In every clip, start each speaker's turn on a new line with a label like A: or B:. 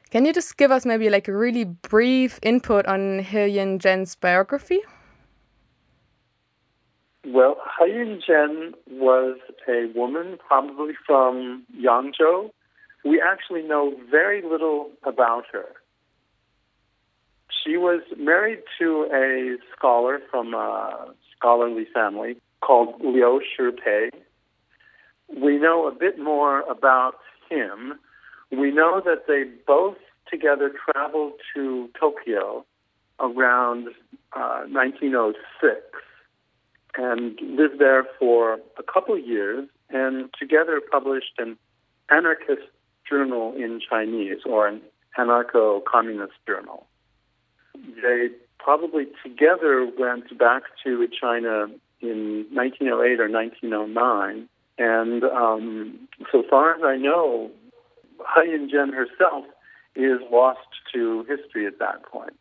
A: Can you just give us maybe like a really brief input on He Yin-jen's biography?
B: Well, He Yin-jen was a woman, probably from Yangzhou. We actually know very little about her. She was married to a scholar from a scholarly family called Liu Shipei. We know a bit more about him. We know that they both together traveled to Tokyo around 1906 and lived there for a couple of years and together published an anarchist journal in Chinese, or an anarcho-communist journal. They probably together went back to China in 1908 or 1909, and so far as I know, He Yin-jen herself is lost to history at that point.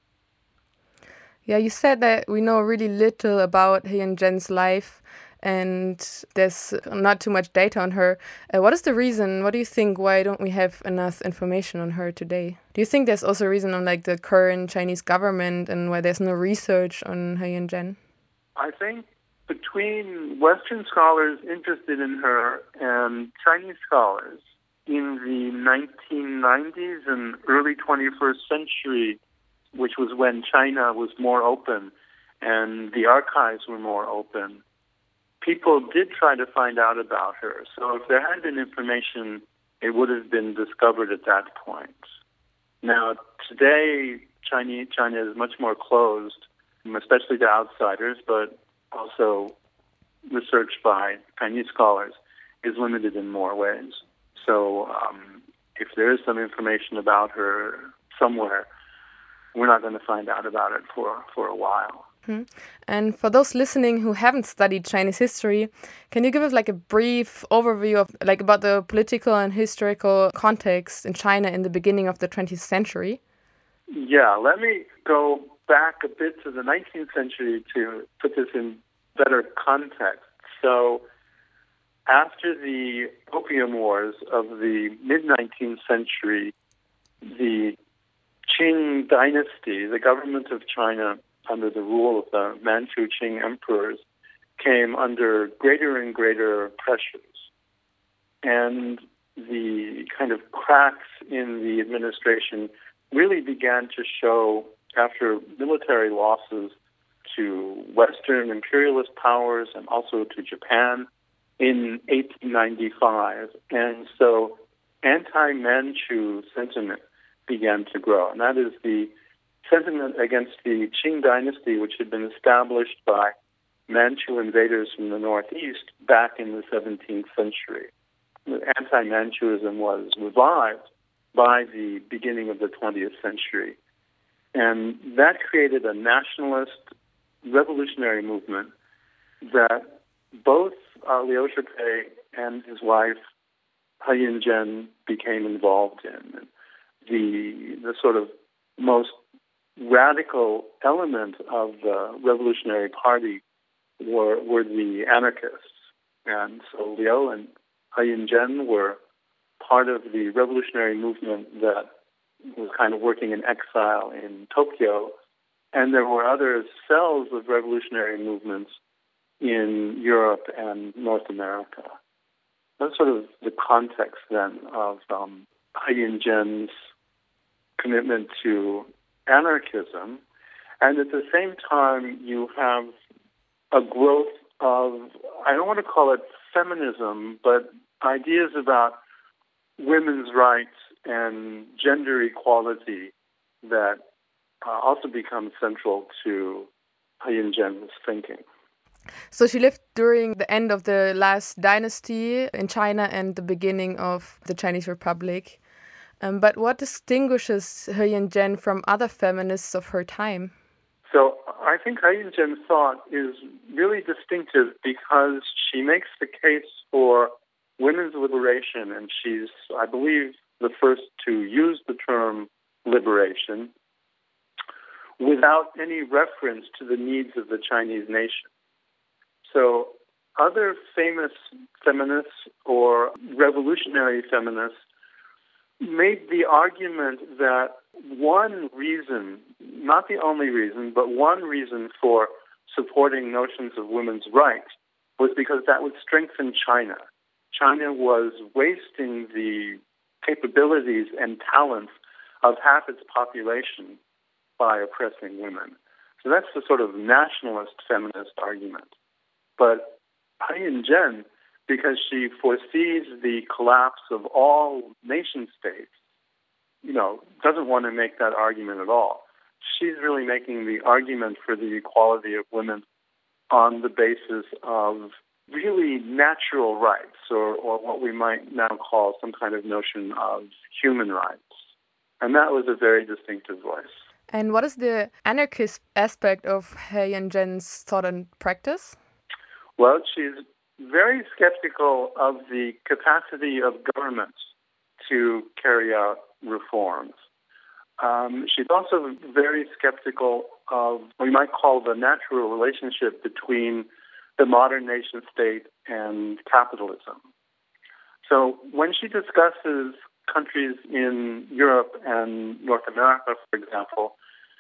A: Yeah, you said that we know really little about He Yin-jen's life and there's not too much data on her. What is the reason? What do you think? Why don't we have enough information on her today? Do you think there's also a reason on like the current Chinese government and why there's no research on He Yin-jen?
B: I think between Western scholars interested in her and Chinese scholars in the 1990s and early 21st century, which was when China was more open and the archives were more open, people did try to find out about her. So if there had been information, it would have been discovered at that point. Now, today, China is much more closed, especially to outsiders, but also research by Chinese scholars is limited in more ways. So if there is some information about her somewhere, we're not going to find out about it for a while.
A: Mm-hmm. And for those listening who haven't studied Chinese history, can you give us like a brief overview of like about the political and historical context in China in the beginning of the 20th century?
B: Yeah, let me go back a bit to the 19th century to put this in better context. So after the Opium Wars of the mid-19th century, the Qing dynasty, the government of China under the rule of the Manchu Qing emperors, came under greater and greater pressures. And the kind of cracks in the administration really began to show after military losses to Western imperialist powers and also to Japan in 1895. And so anti-Manchu sentiment began to grow. And that is the sentiment against the Qing dynasty, which had been established by Manchu invaders from the northeast back in the 17th century. Anti-Manchuism was revived by the beginning of the 20th century. And that created a nationalist revolutionary movement that both Liu Shipei and his wife, He Yin-jen, became involved in. The sort of most radical element of the Revolutionary Party were the anarchists. And so Liu and He Yin-jen were part of the revolutionary movement that was kind of working in exile in Tokyo. And there were other cells of revolutionary movements in Europe and North America. That's sort of the context then of He Yin-jen's commitment to anarchism. And at the same time, you have a growth of, I don't want to call it feminism, but ideas about women's rights and gender equality that also become central to He Yin-jen's thinking.
A: So she lived during the end of the last dynasty in China and the beginning of the Chinese Republic. But what distinguishes He Yin-jen from other feminists of her time?
B: So I think He Yin-jen's thought is really distinctive because she makes the case for women's liberation, and she's, I believe, the first to use the term liberation without any reference to the needs of the Chinese nation. So other famous feminists or revolutionary feminists made the argument that one reason, not the only reason, but one reason for supporting notions of women's rights was because that would strengthen China. China was wasting the capabilities and talents of half its population by oppressing women. So that's the sort of nationalist feminist argument. But He Yinzhen, because she foresees the collapse of all nation states, doesn't want to make that argument at all. She's really making the argument for the equality of women on the basis of really natural rights, or what we might now call some kind of notion of human rights. And that was a very distinctive voice.
A: And what is the anarchist aspect of He Yinzhen's thought and practice?
B: Well, she's very skeptical of the capacity of governments to carry out reforms. She's also very skeptical of what we might call the natural relationship between the modern nation state and capitalism. So when she discusses countries in Europe and North America, for example,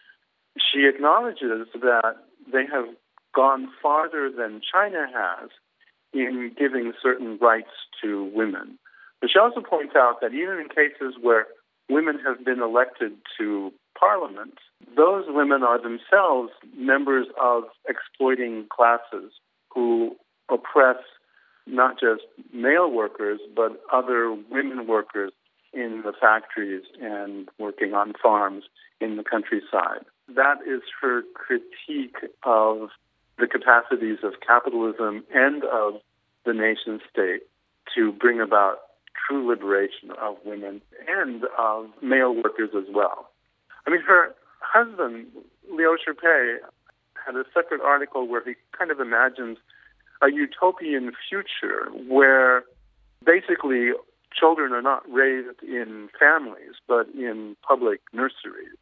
B: she acknowledges that they have gone farther than China has in giving certain rights to women. But she also points out that even in cases where women have been elected to parliament, those women are themselves members of exploiting classes who oppress not just male workers, but other women workers in the factories and working on farms in the countryside. That is her critique of the capacities of capitalism and of the nation state to bring about true liberation of women and of male workers as well. I mean, her husband, Liu Shipei, had a separate article where he kind of imagines a utopian future where basically children are not raised in families but in public nurseries.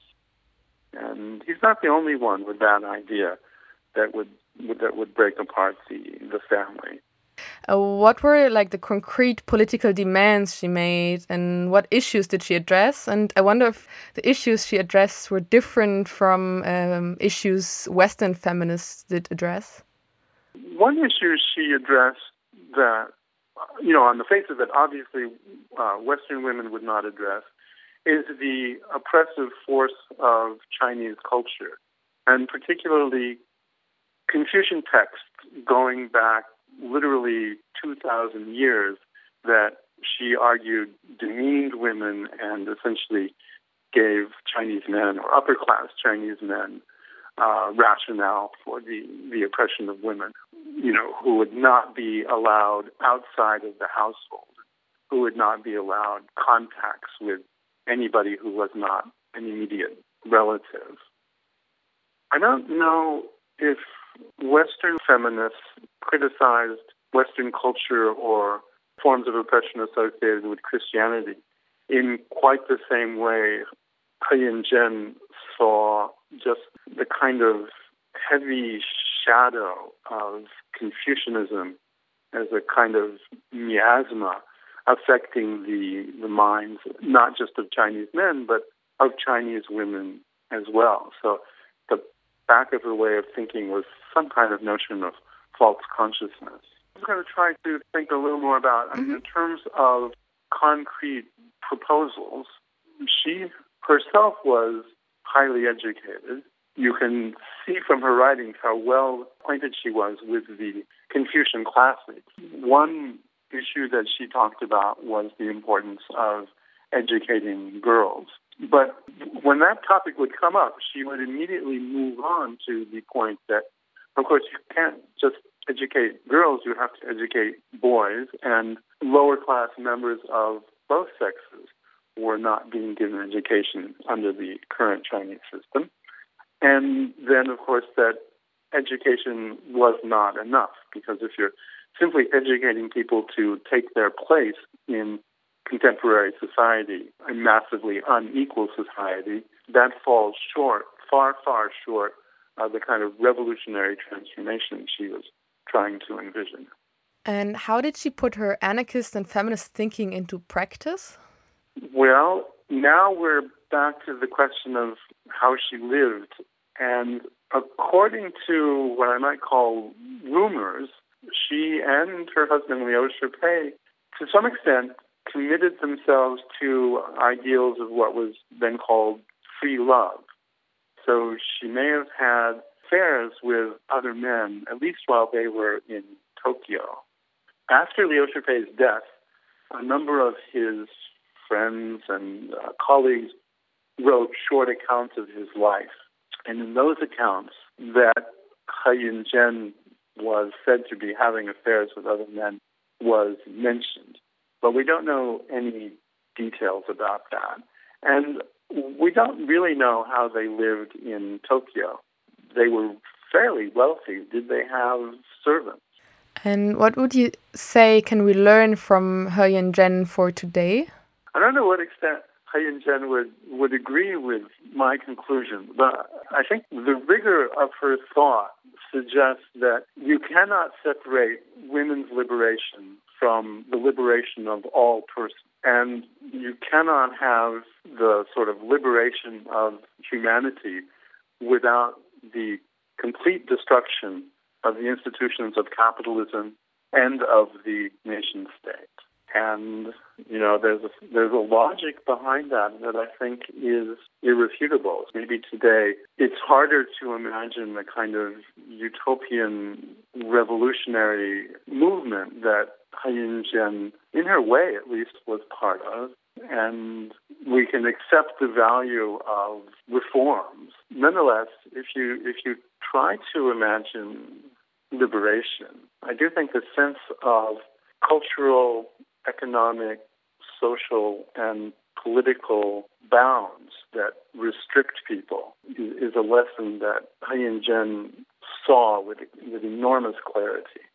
B: And he's not the only one with that idea that would break apart the family.
A: What were the concrete political demands she made, and what issues did she address? And I wonder if the issues she addressed were different from issues Western feminists did address.
B: One issue she addressed that, on the face of it, obviously Western women would not address, is the oppressive force of Chinese culture, and particularly Confucian texts going back literally 2,000 years that she argued demeaned women and essentially gave Chinese men or upper-class Chinese men rationale for the oppression of women, who would not be allowed outside of the household, who would not be allowed contacts with anybody who was not an immediate relative. I don't know if Western feminists criticized Western culture or forms of oppression associated with Christianity in quite the same way He Yinzhen saw just the kind of heavy shadow of Confucianism as a kind of miasma affecting the minds not just of Chinese men, but of Chinese women as well. So the back of her way of thinking was some kind of notion of false consciousness. I'm going to try to think a little more about, in terms of concrete proposals, she herself was highly educated. You can see from her writings how well acquainted she was with the Confucian classics. One issue that she talked about was the importance of educating girls. But when that topic would come up, she would immediately move on to the point that, of course, you can't just educate girls, you have to educate boys, and lower-class members of both sexes were not being given education under the current Chinese system. And then, of course, that education was not enough, because if you're simply educating people to take their place in contemporary society, a massively unequal society, that falls short, far, far short of the kind of revolutionary transformation she was trying to envision.
A: And how did she put her anarchist and feminist thinking into practice?
B: Well, now we're back to the question of how she lived. And according to what I might call rumors, she and her husband, Liu Shipei, to some extent, committed themselves to ideals of what was then called free love. So she may have had affairs with other men, at least while they were in Tokyo. After Liu Shipei's death, a number of his friends and colleagues wrote short accounts of his life. And in those accounts, that He Yunzhen was said to be having affairs with other men was mentioned. But we don't know any details about that. And we don't really know how they lived in Tokyo. They were fairly wealthy. Did they have servants?
A: And what would you say can we learn from He Yunzhen for today?
B: I don't know to what extent He Yunzhen would agree with my conclusion, but I think the rigor of her thought suggests that you cannot separate women's liberation from the liberation of all persons. And you cannot have the sort of liberation of humanity without the complete destruction of the institutions of capitalism and of the nation state. And, there's a logic behind that I think is irrefutable. Maybe today it's harder to imagine the kind of utopian revolutionary movement that He Yunzhen, in her way at least, was part of. And we can accept the value of reforms. Nonetheless, if you try to imagine liberation, I do think the sense of cultural, economic, social, and political bounds that restrict people is a lesson that He Yunzhen saw with enormous clarity.